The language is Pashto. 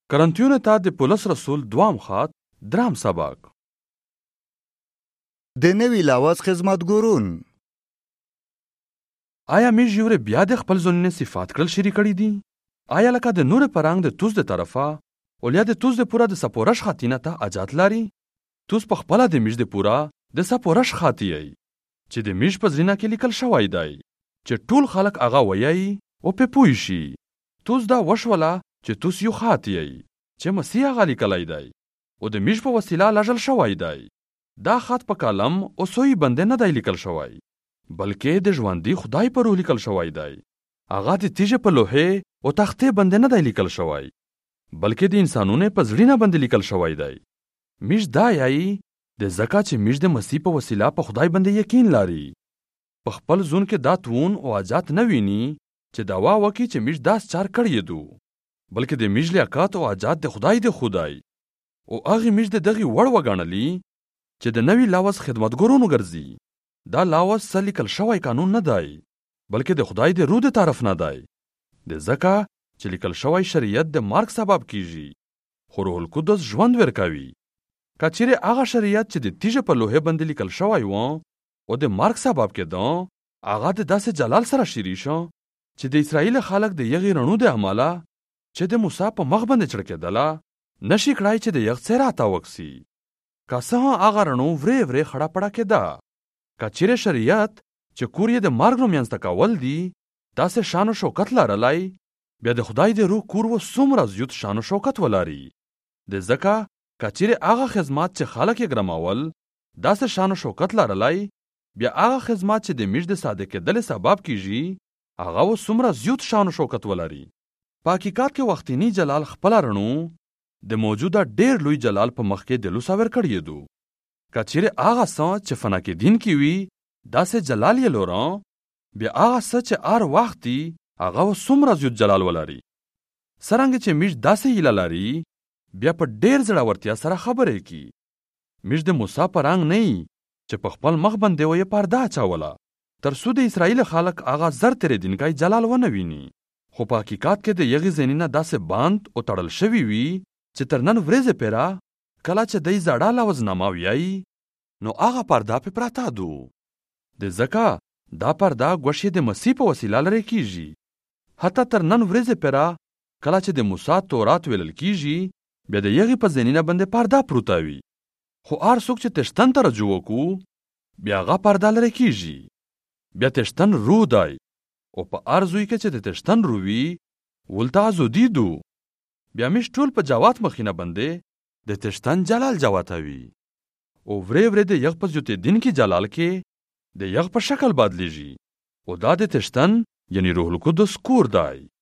کرنتیونه ته د پولس رسول دوام خط درام سبق د نوي لاوز خدمتګارون. آیا می ژوره بیا د خپل ځونونه صفات کړل شری کړی دي؟ آیا لکه د نور پرنګ د توس د طرفه اولیا د توس د پورا د سپورش خاتینه ته اجات لري؟ توس په خپل د میش د پورا د سپورش خاتی ای چې د میش په زینه کې لیکل شوی دی چې ټول خلک هغه وایي او په پوي شي. توس دا وشوله چې توس یو خاتی ای چې مسیح هغه لیکلای دی او د میش په وسیله لاجل شوی دی. دا خط په کلم او سوی باندې نه دی لیکل شوی بلکې د ژوندۍ خدای په روح لیکل شوی دی. هغه د تیږه په لوحه او تختې باندې نه دی لیکل شوی بلکې د انسانونو په زړینه باندې لیکل شوی دی. میش دا یای د زکات چې میش د مسیح په وسیله په خدای باندې یقین لري. په خپل ځون کې دا تون او اجات نه ویني چې داوا وکي چې میش داس چار کړی دو بلکې د میش لیاقت او اجات د خدای او هغه میش د دغه وړ وګڼلی چې د نوی لاوز خدمتګارونو ګرځي. دا لاوز سلیکل شوی قانون نه دی بلکې د خدای د روح د طرف نه دی. د زکا چې لیکل شوی شریعت د مارک سبب کیږي خو روح القدس ژوند ورکوي. کچېره هغه شریعت چې د تیږه په لوحه باندې لیکل شوی و او د مارک سبب کېدو هغه د داسې جلال سره شری شو چې د اسرائیل خلک د یغی رڼو د عمله چې د موسی په مخ باندې چړکېدله نشي کړای چې د یغ څیرا تا وکسي. کاسه هغه رڼو ورې خړه پړه کېده. کچېره شریعت چې کور یې د مارګ نو میانسته کول دي داسې شان او شوکت لرلای بیا د خدای د روح کور و څومره زیات شان او شوکت ولري. د زکا کچېره هغه خدمات چې خلک یې ګرماول داسې شان او شوکت لرلای بیا هغه خدمات چې د میش د صادق کېدل سبب کیږي هغه و څومره زیات شان او شوکت ولري. په حقیقت کې وختینی جلال خپل رڼو د موجوده ډیر لوی جلال په مخ کې د لوساور کړی دو. کچېره هغه څه چې فنا کې دین کې وي داسې جلال یې لوران بیا هغه څه چې هر وخت دی هغه څومره زیات جلال ولري. سرنګ چې میش داسې هیله لري بیا په ډیر زړورتیا سره خبرې کی. میش د موسی پرنګ نه چې په خپل مخ باندې وې پرده اچوله تر څو د اسرائیل خلک هغه زر تر دینکای جلال ونه ویني. خو په حقیقت کې د یغی زنینه داسې باند او تړل شوی وي چې تر نن ورځې پیرا کله چې دای زړه لاوز ناماویای نو هغه پرده په پراته دو. د زکا دا پرده غوښې د مسیح په وسیله لري کیږي. حتی تر نن ورځې پیرا کله چې د موسی تورات ویل کیږي بیا د یغی په زنینه باندې پرده پروتاوي. خو هر څوک چې تشتن ته رجوع کو بیا هغه پرده لري کیږي. بیا تشتن روح دی او په ارزوی کې چې د تشتن رووي ولتا زودی دو بیا مش ټول په جوات مخینه باندې د تشتن جلال جواتوي او ورې د یغ په ځوته دین کې جلال کې د یغ په شکل بدلیږي او دا د تشتن یعنی روح القدس کور دی.